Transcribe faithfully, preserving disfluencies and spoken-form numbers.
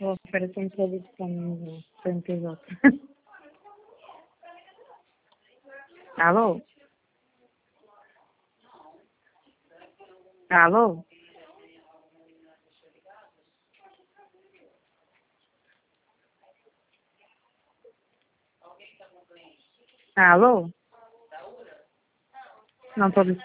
estava à espera de um produto para um para um episódio. Alô? Alô? Alô? Não estou